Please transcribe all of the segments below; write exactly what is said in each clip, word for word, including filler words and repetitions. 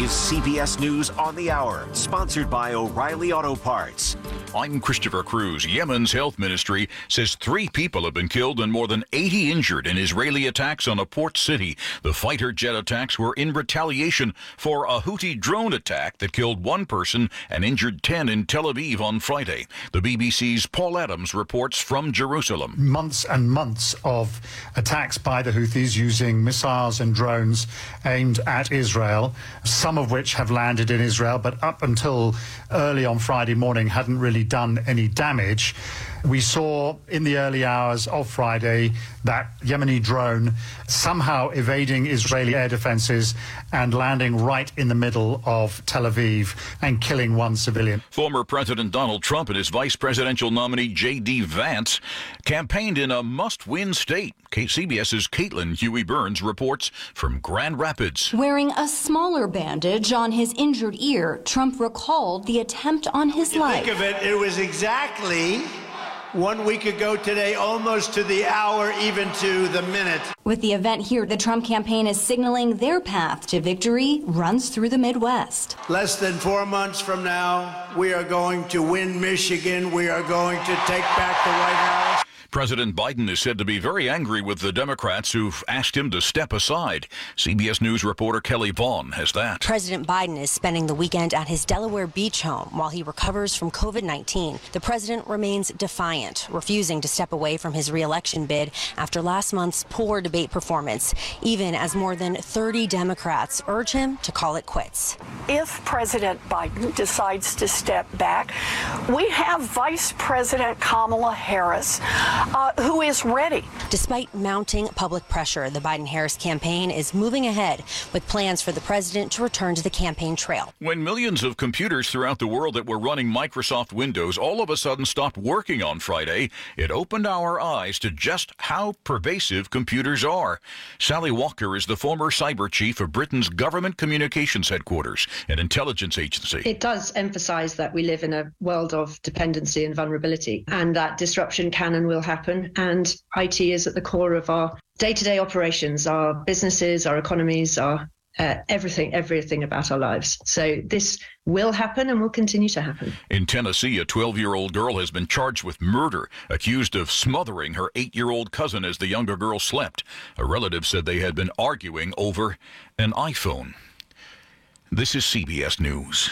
is C B S News on the Hour, sponsored by O'Reilly Auto Parts. I'm Christopher Cruz. Yemen's health ministry says three people have been killed and more than eighty injured in Israeli attacks on a port city. The fighter jet attacks were in retaliation for a Houthi drone attack that killed one person and injured ten in Tel Aviv on Friday. The B B C's Paul Adams reports from Jerusalem. Months and months of attacks by the Houthis using missiles and drones aimed at Israel, some of which have landed in Israel, but up until early on Friday morning hadn't really done any damage. We saw in the early hours of Friday that Yemeni drone somehow evading Israeli air defenses and landing right in the middle of Tel Aviv and killing one civilian. Former President Donald Trump and his vice presidential nominee J D Vance campaigned in a must-win state. CBS's Caitlin Huey-Burns reports from Grand Rapids. Wearing a smaller bandage on his injured ear, Trump recalled the attempt on his life. Think of it, it was exactly one week ago today, almost to the hour, even to the minute. With the event here, the Trump campaign is signaling their path to victory runs through the Midwest. Less than four months from now, we are going to win Michigan. We are going to take back the White House. President Biden is said to be very angry with the Democrats who've asked him to step aside. C B S News reporter Kelly Vaughn has that. President Biden is spending the weekend at his Delaware Beach home while he recovers from COVID nineteen. The president remains defiant, refusing to step away from his re-election bid after last month's poor debate performance, even as more than thirty Democrats urge him to call it quits. If President Biden decides to step back, we have Vice President Kamala Harris, Uh, who is ready. Despite mounting public pressure, the Biden-Harris campaign is moving ahead with plans for the president to return to the campaign trail. When millions of computers throughout the world that were running Microsoft Windows all of a sudden stopped working on Friday, it opened our eyes to just how pervasive computers are. Sally Walker is the former cyber chief of Britain's Government Communications Headquarters, an intelligence agency. It does emphasize that we live in a world of dependency and vulnerability, and that disruption can and will happen. Happen, and I T is at the core of our day-to-day operations, our businesses, our economies, our uh, everything, everything about our lives. So this will happen and will continue to happen. In Tennessee, a twelve-year-old girl has been charged with murder, accused of smothering her eight-year-old cousin as the younger girl slept. A relative said they had been arguing over an iPhone. This is C B S News.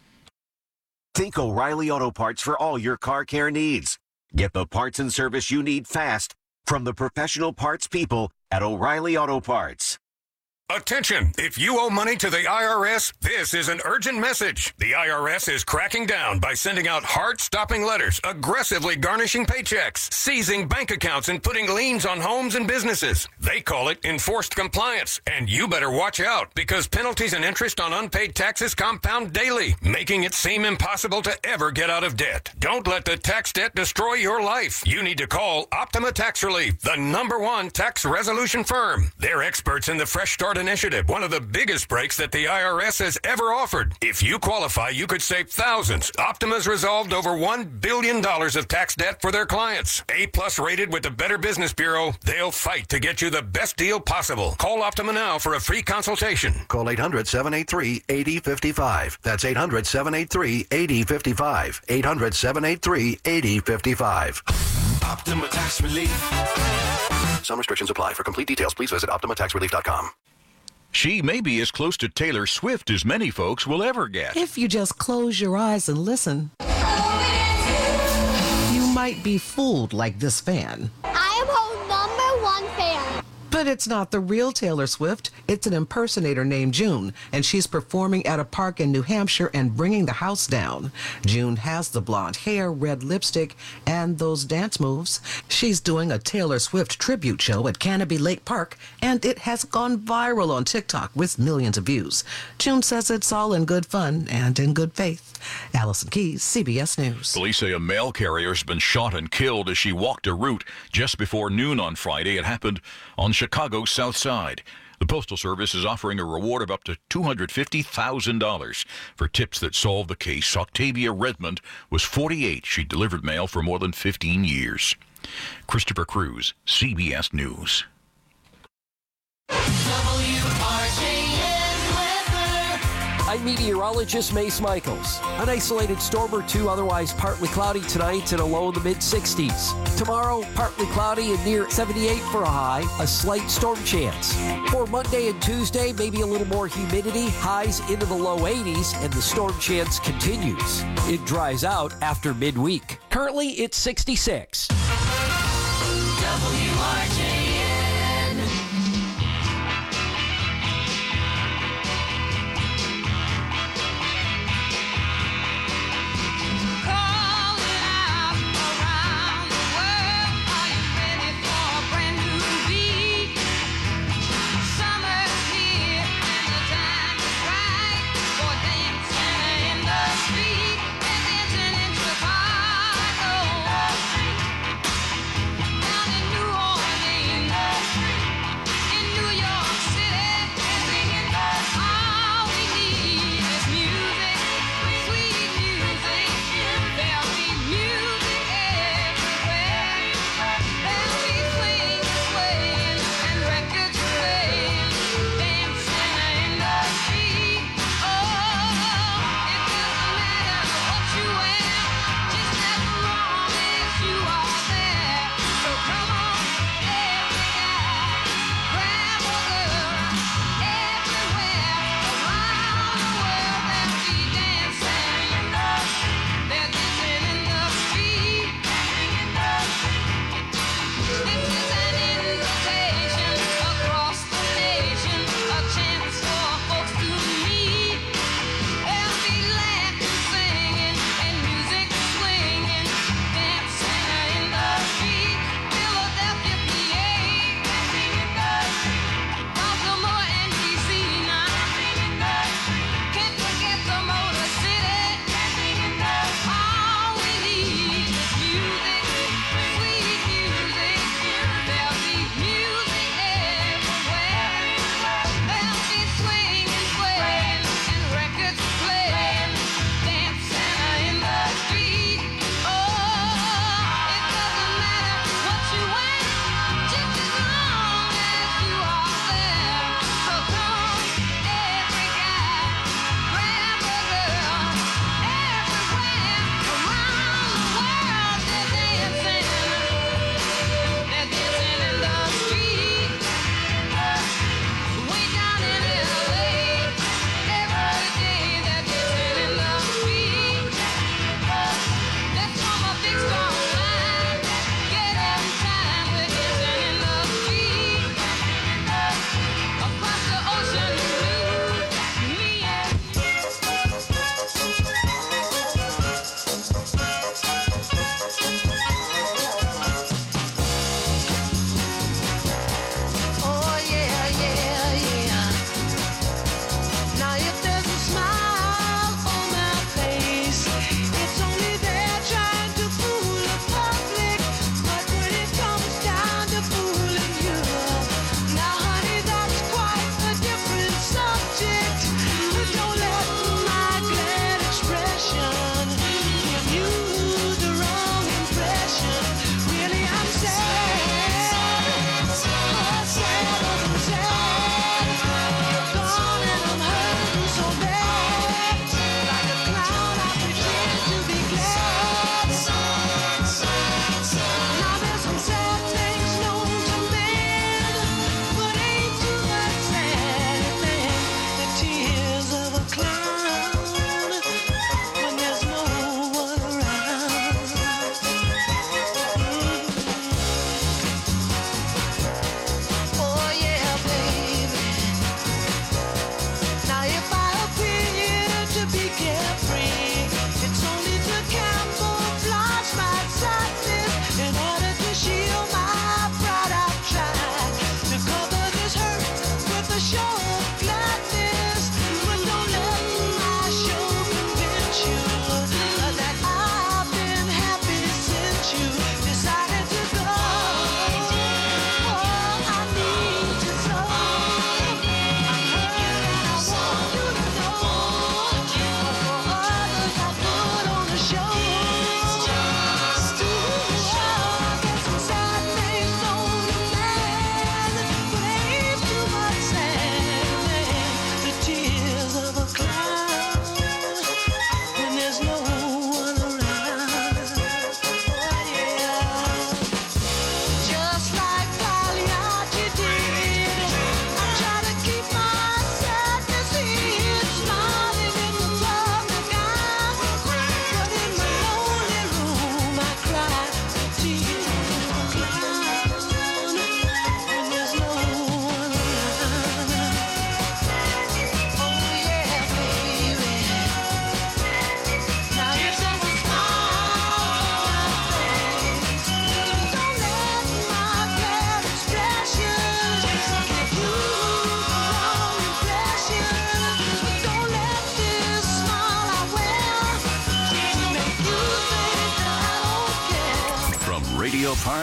Think O'Reilly Auto Parts for all your car care needs. Get the parts and service you need fast from the professional parts people at O'Reilly Auto Parts. Attention! If you owe money to the I R S, this is an urgent message. The I R S is cracking down by sending out heart-stopping letters, aggressively garnishing paychecks, seizing bank accounts, and putting liens on homes and businesses. They call it enforced compliance, and you better watch out because penalties and interest on unpaid taxes compound daily, making it seem impossible to ever get out of debt. Don't let the tax debt destroy your life. You need to call Optima Tax Relief, the number one tax resolution firm. They're experts in the Fresh Start Initiative, one of the biggest breaks that the I R S has ever offered. If you qualify, you could save thousands. Optima's resolved over one billion dollars of tax debt for their clients. A-plus rated with the Better Business Bureau, they'll fight to get you the best deal possible. Call Optima now for a free consultation. Call eight hundred, seven eight three, eight zero five five. That's eight hundred, seven eight three, eight zero five five. eight hundred, seven eight three, eight zero five five. Optima Tax Relief. Some restrictions apply. For complete details, please visit optima tax relief dot com. She may be as close to Taylor Swift as many folks will ever get. If you just close your eyes and listen, you might be fooled like this fan. I am her number one fan. But it's not the real Taylor Swift. It's an impersonator named June, and she's performing at a park in New Hampshire and bringing the house down. June has the blonde hair, red lipstick, and those dance moves. She's doing a Taylor Swift tribute show at Canopy Lake Park, and it has gone viral on TikTok with millions of views. June says it's all in good fun and in good faith. Allison Keyes, C B S News. Police say a mail carrier has been shot and killed as she walked a route just before noon on Friday. It happened on Chicago's South Side. The Postal Service is offering a reward of up to two hundred fifty thousand dollars for tips that solve the case. Octavia Redmond was forty-eight. She delivered mail for more than fifteen years. Christopher Cruz, C B S News. W R J N weather. I'm meteorologist Mace Michaels. An isolated storm or two, otherwise partly cloudy tonight and a low in the mid-sixties. Tomorrow, partly cloudy and near seventy-eight for a high, a slight storm chance. For Monday and Tuesday, maybe a little more humidity, highs into the low eighties, and the storm chance continues. It dries out after midweek. Currently, it's sixty-six. W R J N. Call it out around the world. Are you ready for a brand new beat? Summer's here and the time is right for dancing in the street and dancing in Chicago. Down in New Orleans.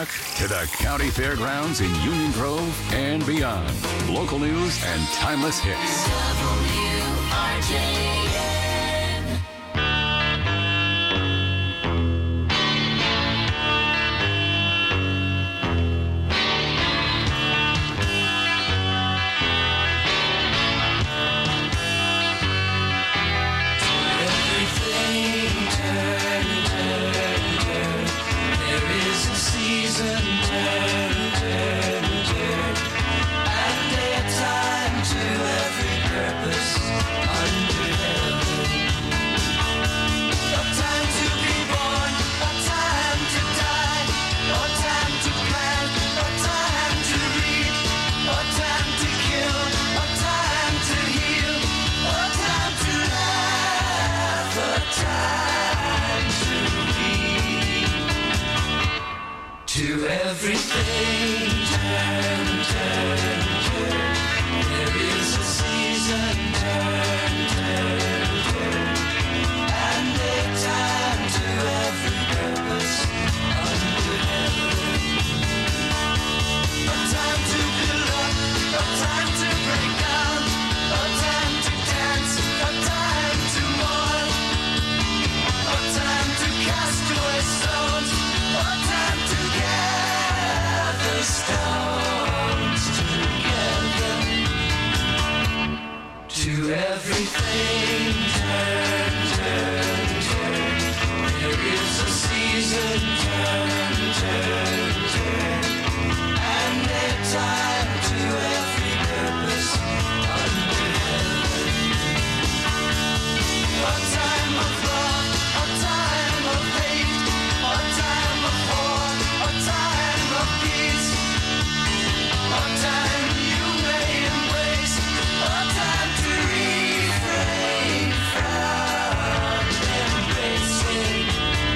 Park to the county fairgrounds in Union Grove and beyond. Local news and timeless hits. W R J N. Everything turn, turn, turn. There is a season, turn, turn, turn. And a time to every purpose under heaven. A time to be born, a time to die, a time to plant, a time to reap, a time to kill, a time to heal, a time to laugh, a time to weep. To everything turn, turn, turn. There is a season, turn, turn, turn. And a time to every purpose under heaven. A time to build up, a time to break down, a time to dance, a time to mourn, a time to cast away stones, a time to gather stones together. To everything turn, turn, turn. There is a season, turn, turn, turn. And a time to every purpose under heaven. A time of love, a time of hate, a time of war, a time of peace. A time you may embrace, a time to refrain from embracing.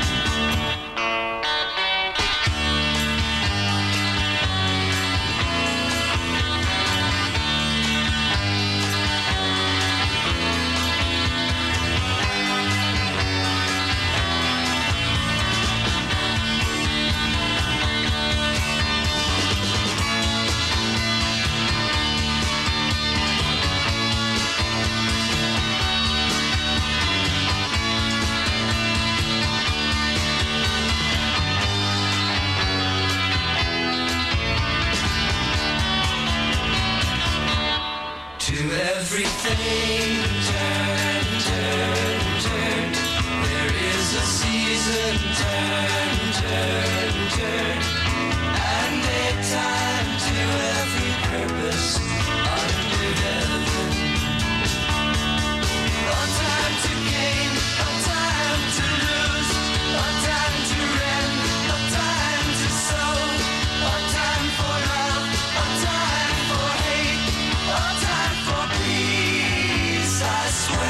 To everything turn, turn, turn. There is a season, turn, turn, turn. And a time to every purpose under heaven. A time to gain, a time to lose, a time to rend, a time to sow, a time for love, a time for hate, a time for peace, I swear.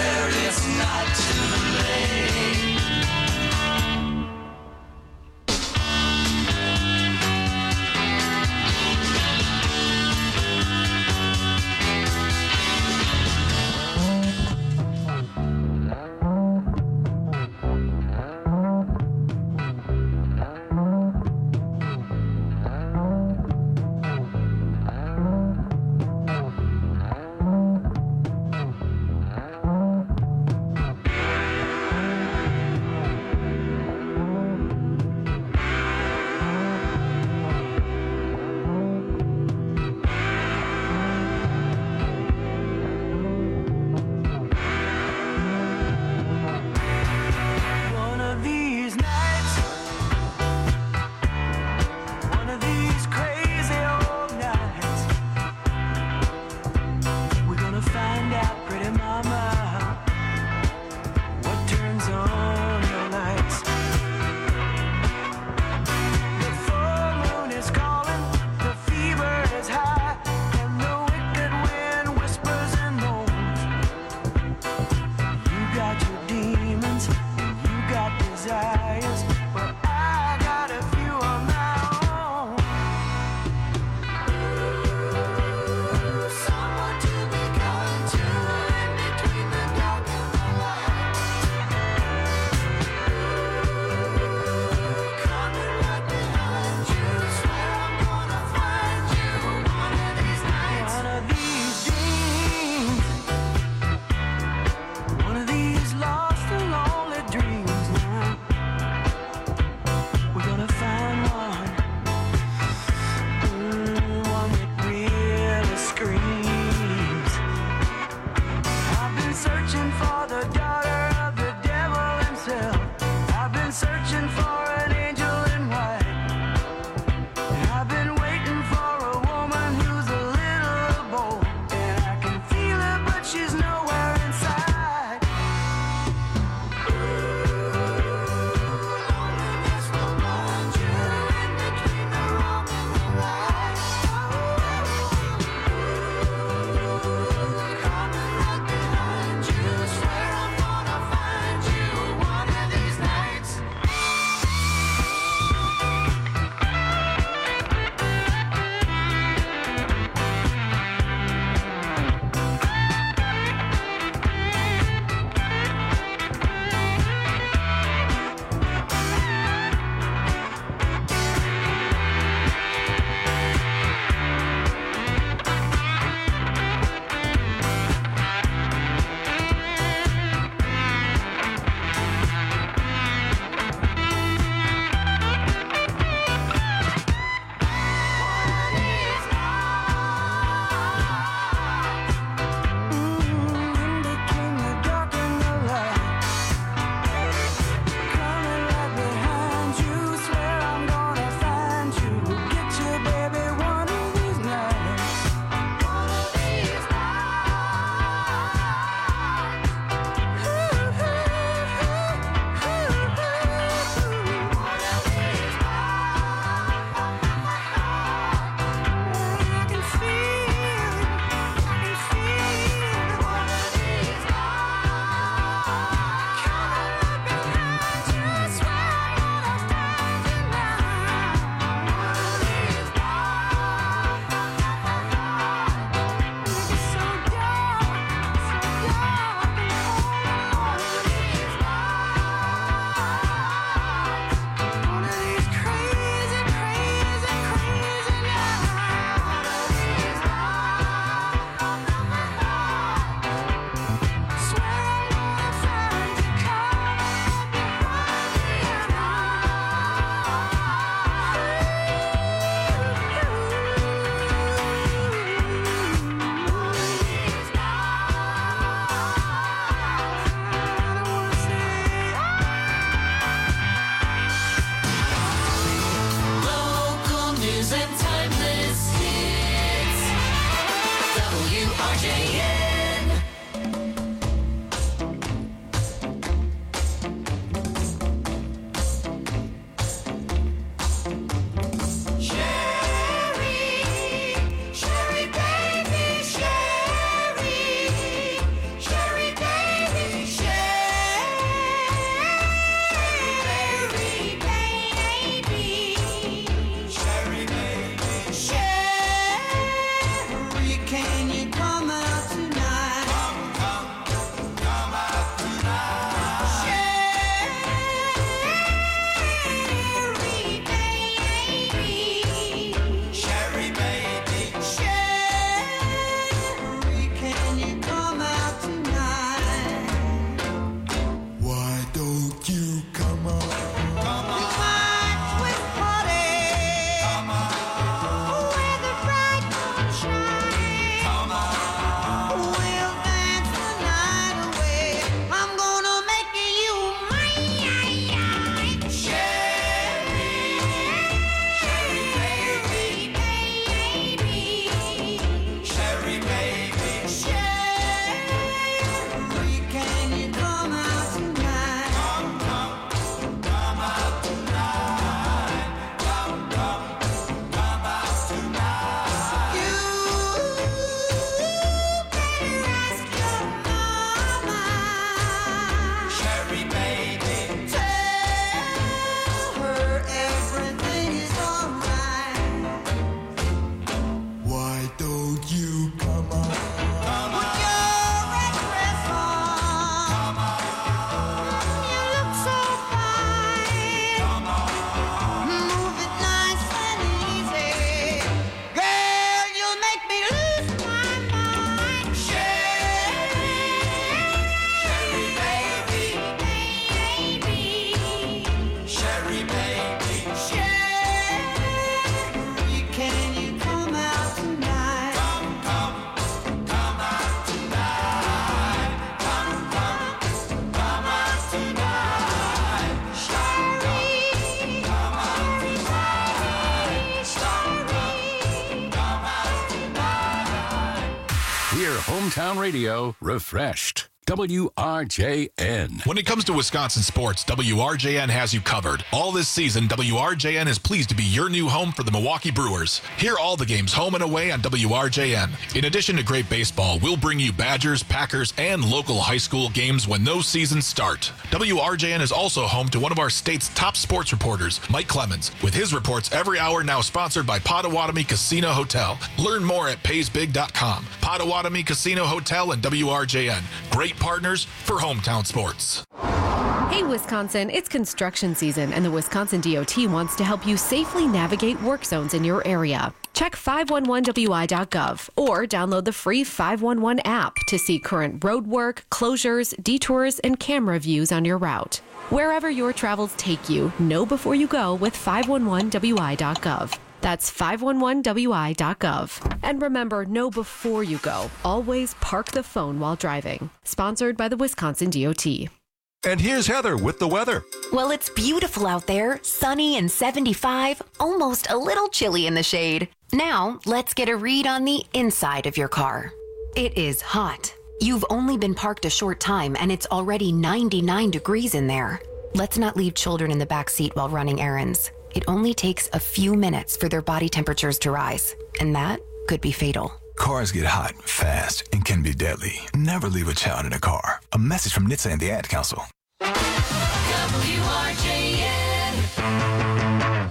Hear hometown radio refreshed. W R J N. When it comes to Wisconsin sports, W R J N has you covered. All this season, W R J N is pleased to be your new home for the Milwaukee Brewers. Hear all the games home and away on W R J N. In addition to great baseball, we'll bring you Badgers, Packers, and local high school games when those seasons start. W R J N is also home to one of our state's top sports reporters, Mike Clemens, with his reports every hour, now sponsored by Potawatomi Casino Hotel. Learn more at pays big dot com. Potawatomi Casino Hotel and W R J N. Great partners for hometown sports. Hey Wisconsin, it's construction season and the Wisconsin D O T wants to help you safely navigate work zones in your area. Check five one one W I dot gov or download the free five one one app to see current road work, closures, detours, and camera views on your route. Wherever your travels take you, know before you go with five one one W I dot gov. That's five one one W I dot gov. And remember, know before you go. Always park the phone while driving. Sponsored by the Wisconsin D O T. And here's Heather with the weather. Well, it's beautiful out there, sunny and seventy-five, almost a little chilly in the shade. Now, let's get a read on the inside of your car. It is hot. You've only been parked a short time and it's already ninety-nine degrees in there. Let's not leave children in the back seat while running errands. It only takes a few minutes for their body temperatures to rise, and that could be fatal. Cars get hot, fast, and can be deadly. Never leave a child in a car. A message from N H T S A and the Ad Council. W R J N.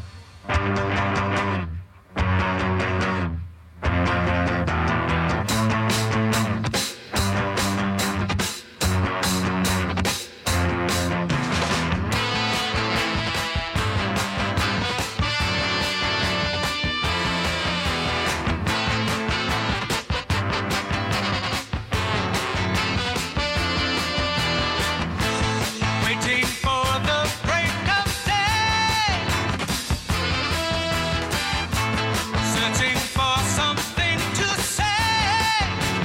Waiting for the break of day. Searching for something to say.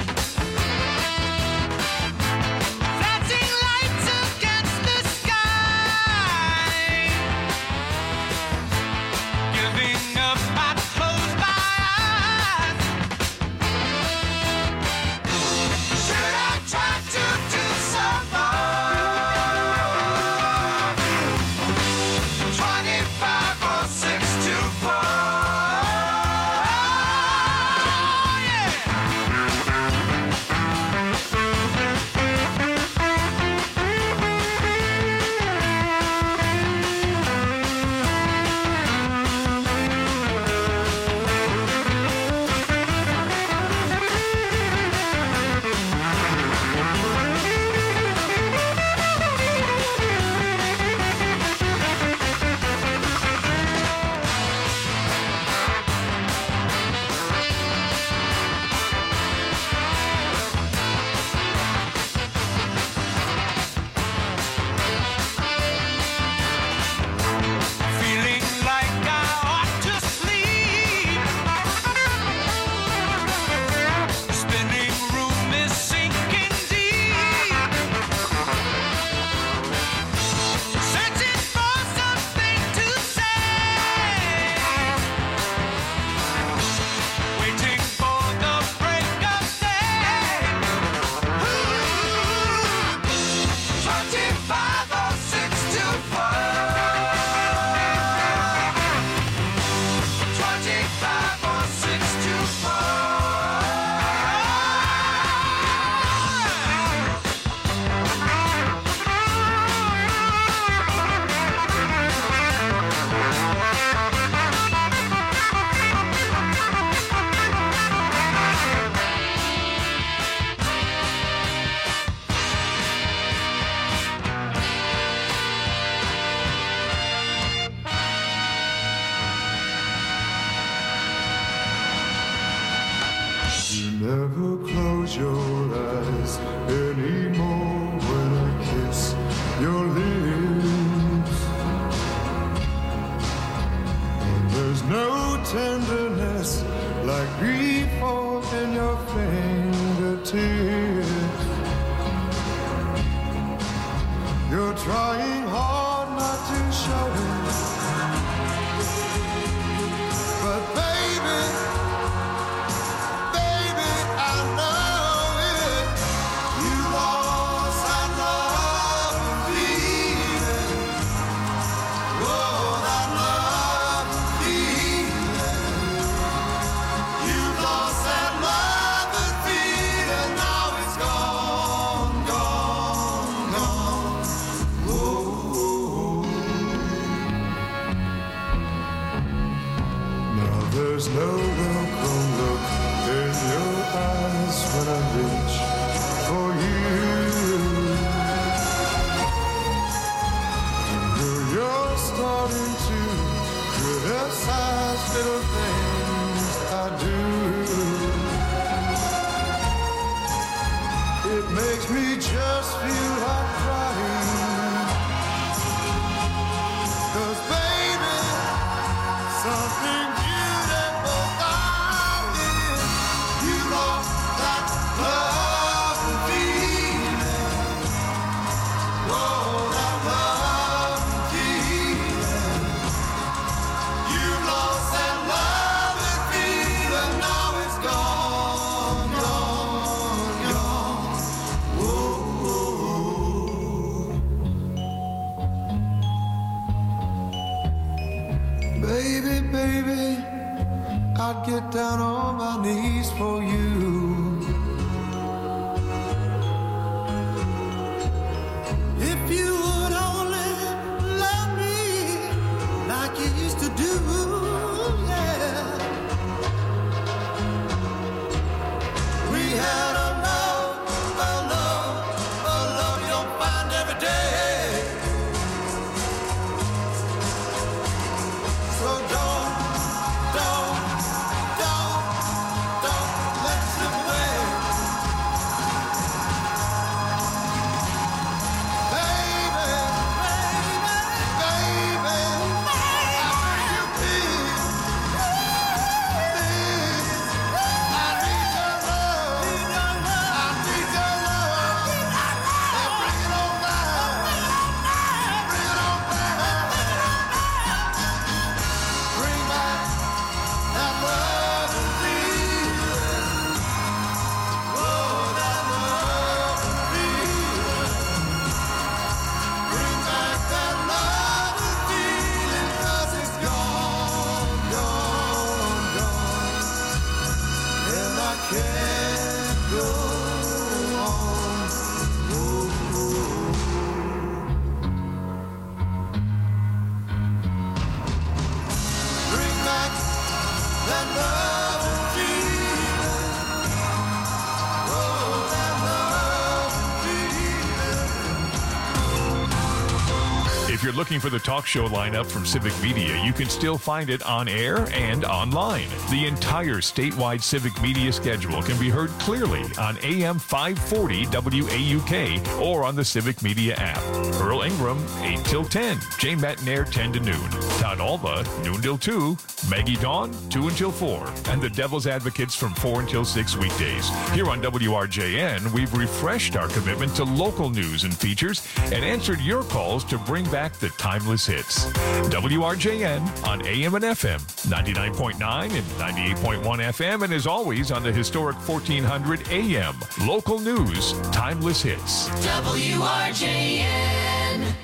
Flashing lights against the sky. Giving up, I close my eyes. Should I try to do some more? twenty-five or six to four. Feeling like I ought to sleep. Spinning room is sinking deep. Searching for something to say. Waiting for the break of day. twenty-five or six to four. twenty-five or six to You never close your eyes anymore when I kiss your lips. And there's no tenderness like before in your fingertips. You're trying hard not to show it, but baby, baby, I know the welcome look in your eyes when I reach for you. Girl, you're starting to criticize little things I do. It makes me just feel like crying. 'Cause baby, something beautiful about it. You lost that love and feeling. Whoa, that love and feeling. You lost that love and feeling. Now it's gone, gone, gone. Whoa, whoa. Baby, baby, I'd get down on my knees for you. If you would only love me like you used to do, yeah. We had a love, a love, a love you don't find every day. So don't, don't, don't, don't let it slip away. Baby, baby, baby, I beg you please, please, I need your love, I need your love, and bring it on back, bring it on back, bring back that love and feeling, oh, that love and feeling, bring back that love and feeling, 'cause it's gone, gone, gone, and I can't go on. Bring back that love and feeling, oh, that love and feeling. If you're looking for the talk show lineup from Civic Media, you can still find it on air and online. The entire statewide Civic Media schedule can be heard clearly on A M five forty W A U K or on the Civic Media app. Earl Ingram, eight till ten. Jay Matnair, ten to noon. Todd Alba, noon till two. Maggie Dawn, two until four. And the Devil's Advocates from four until six weekdays. Here on W R J N, we've refreshed our commitment to local news and features and answered your calls to bring back the timeless hits. W R J N on A M and F M, ninety-nine point nine and ninety-eight point one F M, and as always on the historic fourteen hundred A M. Local news, timeless hits. W R J N.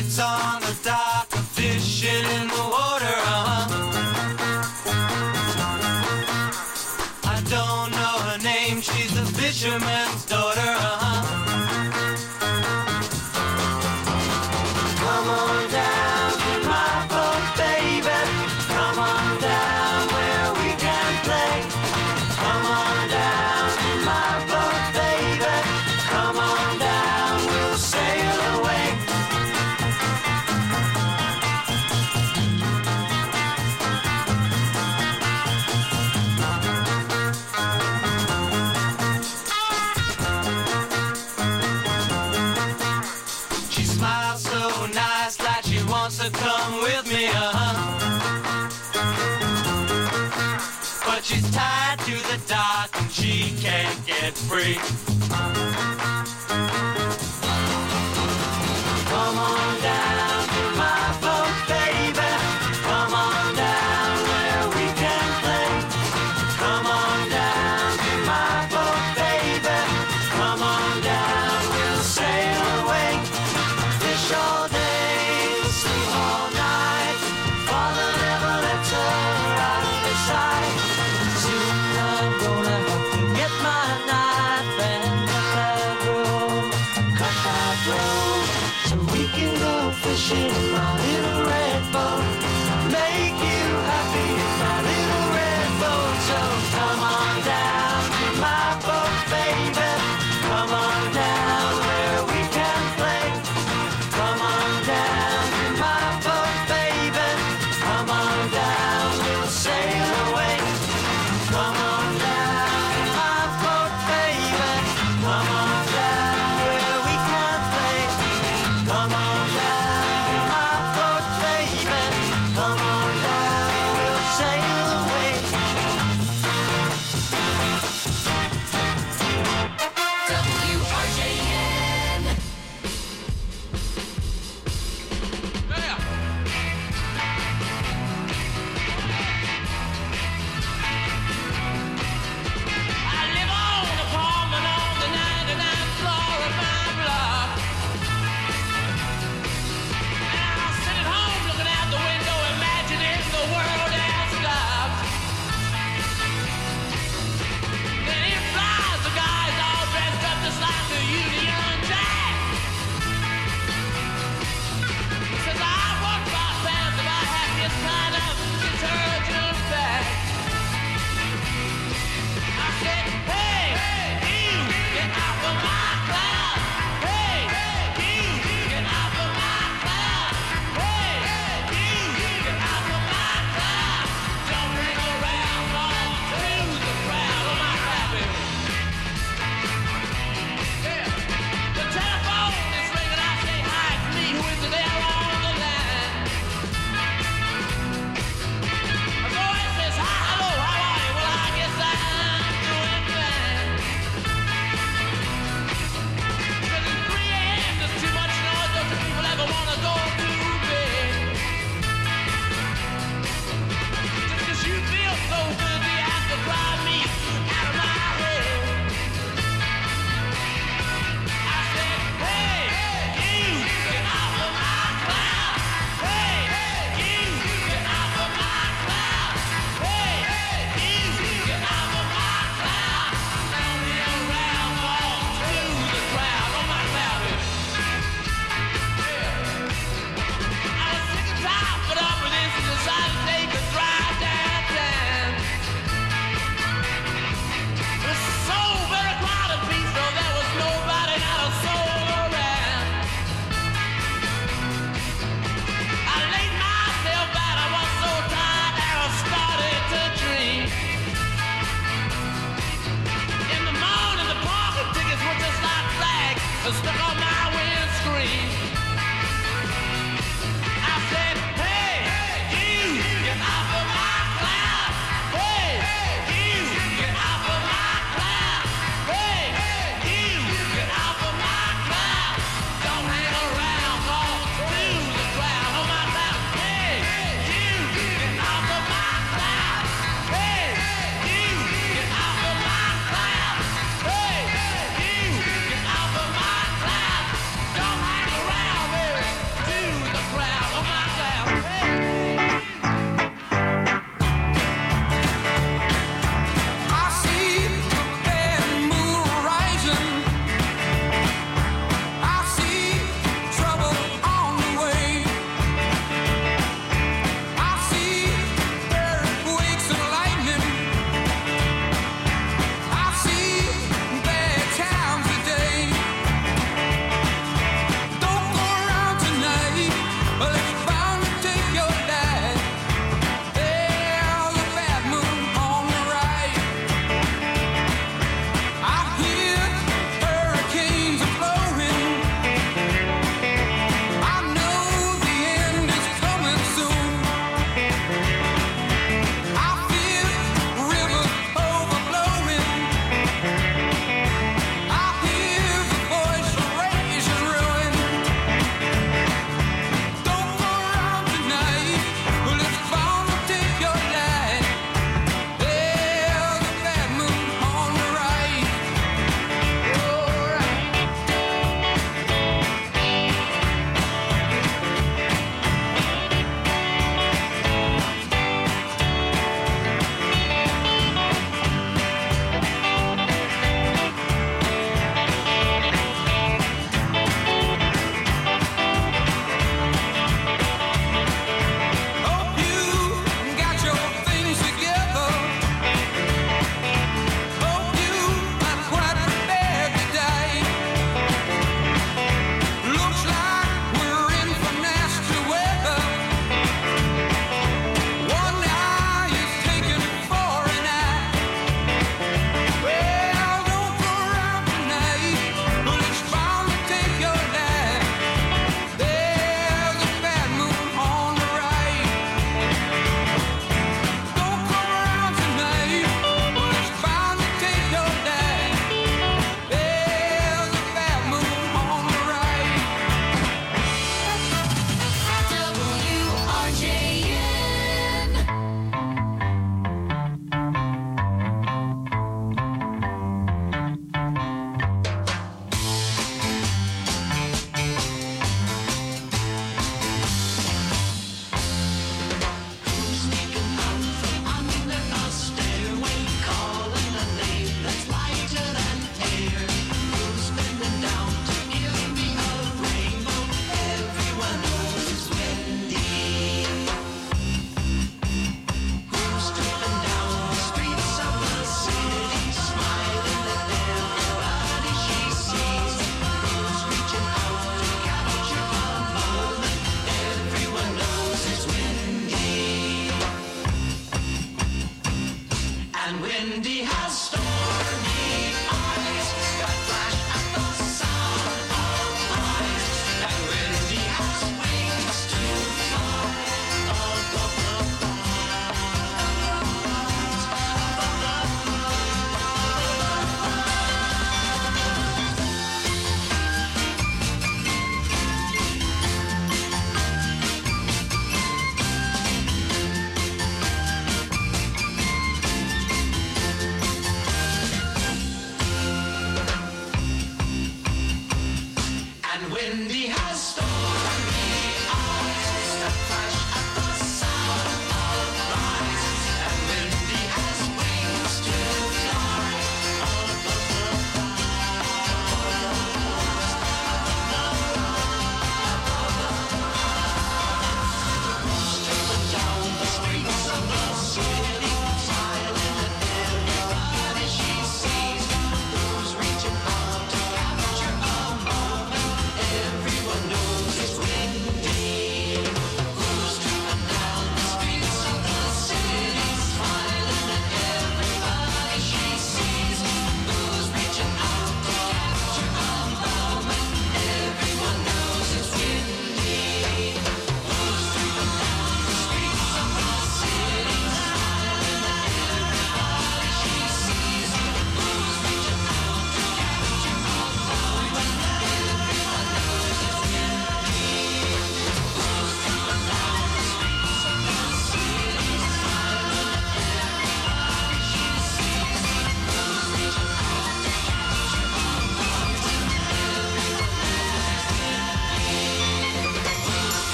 sits on the dock, fishing in the water, uh-huh. I don't know her name, she's a fisherman's daughter, uh-huh. Come on down to my boat, baby. Come on down where we can play. Come on down to my boat, baby. Come on down, we'll sail away. She smiles so nice, like she wants to come with me, uh-huh. But she's tied to the dock and she can't get free. Come on down to my boat, baby. Come on down where we can play. Come on down to my boat, baby. Come on down, we'll sail away. Fish all day, sleep all night. Father never lets her out of his sight. Soon I'm gonna have to get my knife and cut that rope, cut that rope, so we can go fishing in my little red boat. Make you happy in my little red boat. So come on down to my boat, baby. Come on down where we can play. Come on down to my boat, baby. Come on down, we'll sail away. Come on down to my boat, baby. Come on down where we can play. Come on down to my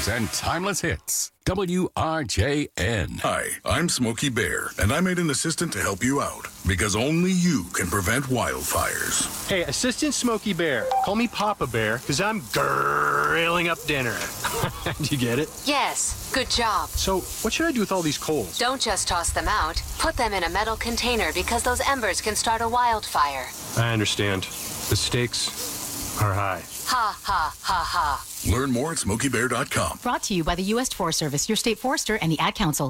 news and timeless hits. W R J N. Hi, I'm Smokey Bear, and I made an assistant to help you out because only you can prevent wildfires. Hey, Assistant Smokey Bear, call me Papa Bear because I'm grilling up dinner. Do you get it? Yes, good job. So, what should I do with all these coals? Don't just toss them out. Put them in a metal container because those embers can start a wildfire. I understand. The stakes are high. Ha, ha, ha, ha. Learn more at smokey bear dot com. Brought to you by the U S Forest Service, your state forester, and the Ad Council.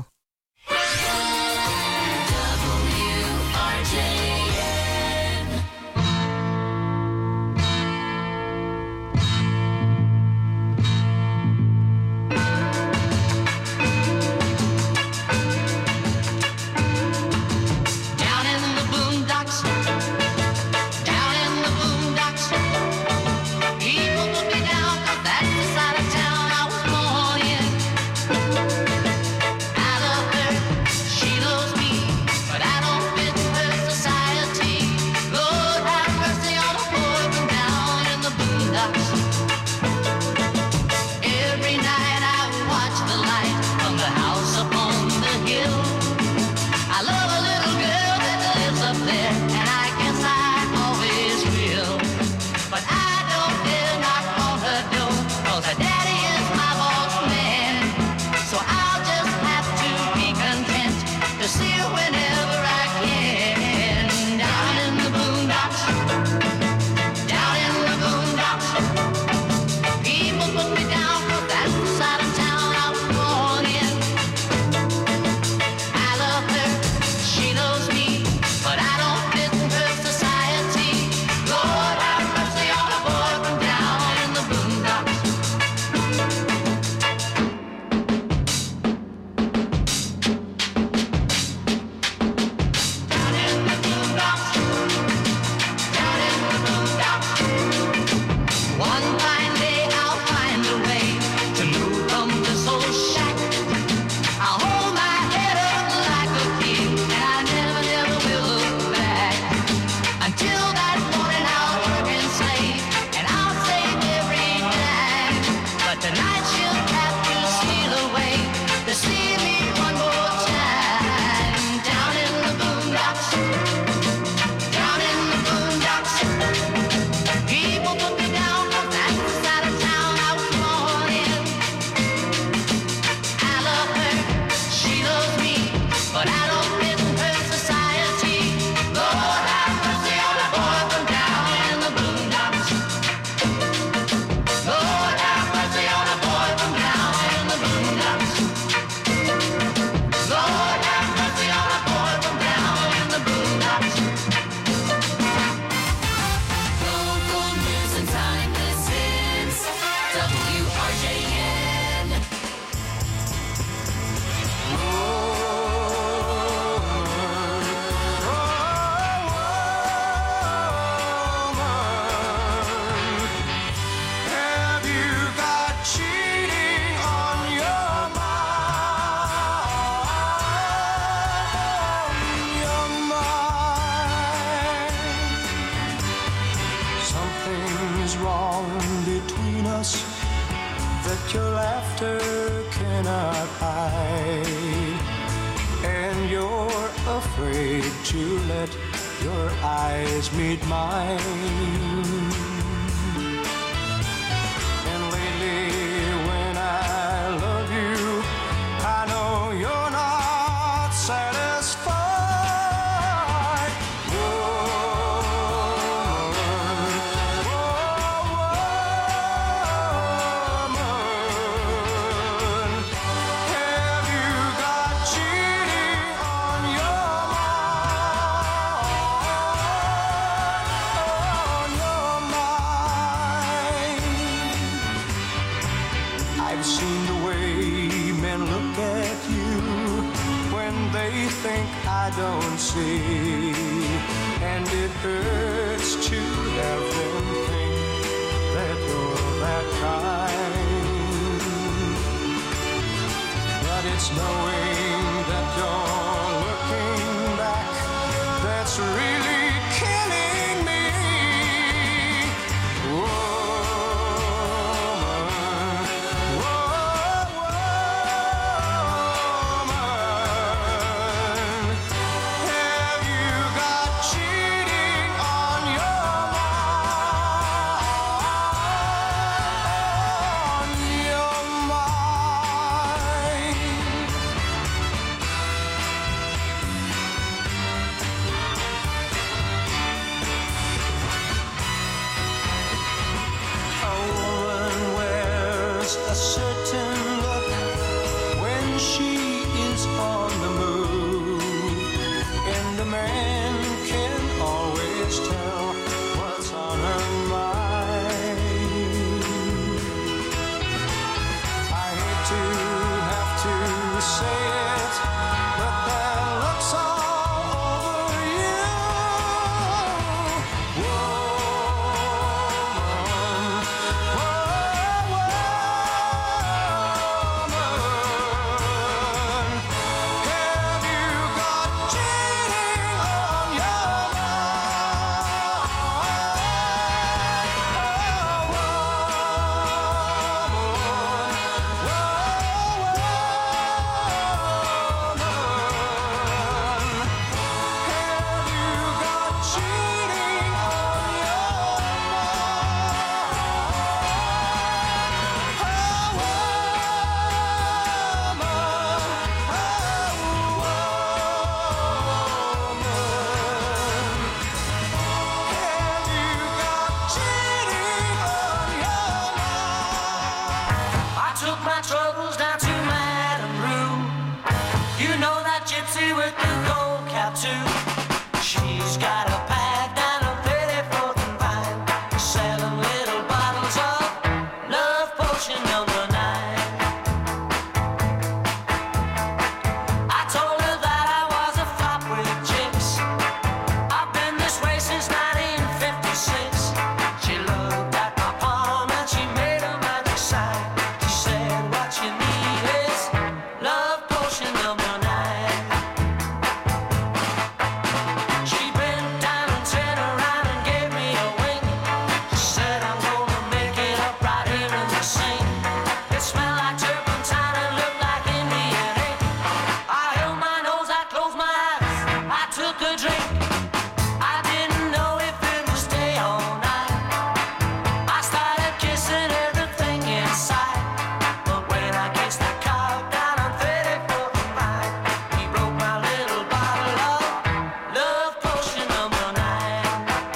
Whoa. say it, but their looks all over you. Woman, woman, have you got cheating on your I took my troubles down to Madame Rue. You know that gypsy with the gold cap too. She's got a pad down on thirty-fourth and Vine, selling little bottles of love potion number nine. I told her that I was a flop with chicks. I've been this way since nineteen fifty-six. She looked at my palm and she made a magic sign. She said, what you need is love potion number nine. She bent down and turned around and gave me a wink. She said, I'm gonna make it up right here in the sink. It smelled like turpentine and looked like Indian ink. I held my nose, I closed my eyes, I took a drink. I didn't know if it would stay all night. I started kissing everything inside. But when I kissed the cow down on thirty-fourth and Vine, he broke my little bottle of love potion number nine.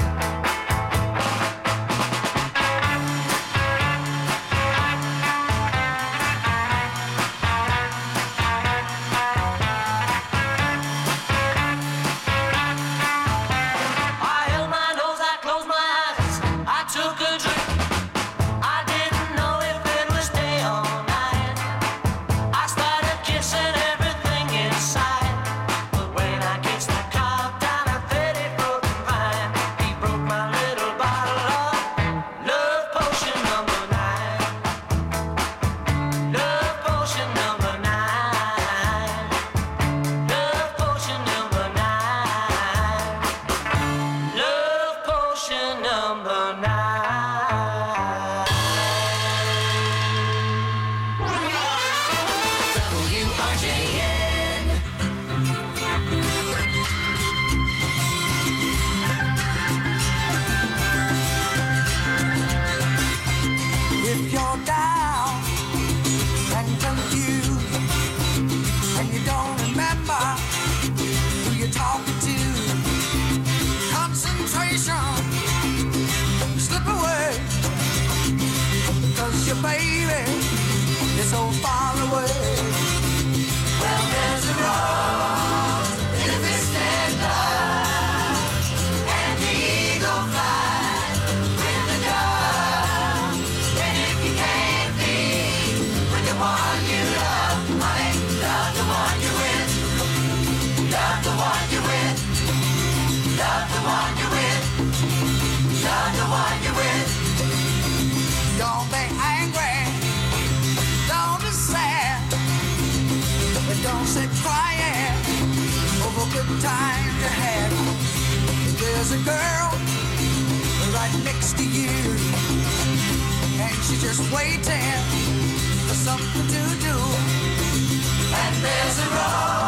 I held my nose, I closed my eyes, I took a drink. I didn't know if it would stay all night. I started kissing everything inside. But when I kissed the cow down at thirty-fourth and Vine, he broke my little bottle of love potion number nine. Love potion number nine. Love potion number nine. Love potion number nine. W R J N. If you're down and confused and you don't remember who you're talking to, concentration slip away, because your baby is so far away. Well, there's a rose in a distant love, and the eagle flies with the dove. And if you can't be with the one you love, honey, love the one you're with. Love the one you're with. Love the one you're with. Love the one you're with. Don't be angry. Don't be sad. But don't sit crying over good times you had. There's a girl right next to you, and she's just waiting for something to do. And there's a road